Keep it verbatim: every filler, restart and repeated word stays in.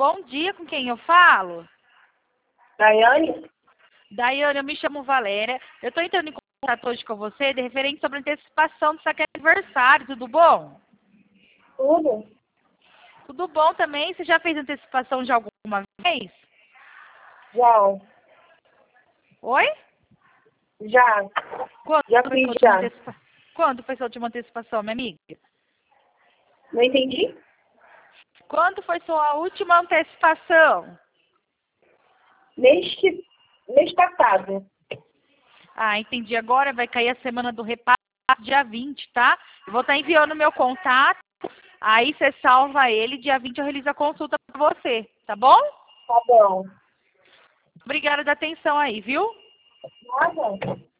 Bom dia, com quem eu falo? Daiane? Daiane, eu me chamo Valéria. Eu estou entrando em contato hoje com você de referente sobre a antecipação do seu aniversário, tudo bom? Tudo? Tudo bom também? Você já fez antecipação de alguma vez? Já. Oi? Já. Quando Já foi fiz, sua última já. antecipa... Quando foi sua última antecipação, minha amiga? Não entendi? Quando foi sua última antecipação? Mês que... Mês passado. Ah, entendi. Agora vai cair a semana do repasse, dia vinte, tá? Eu vou estar enviando o meu contato, aí você salva ele, dia vinte eu realizo a consulta para você, tá bom? Tá bom. Obrigada da atenção aí, viu? Nada.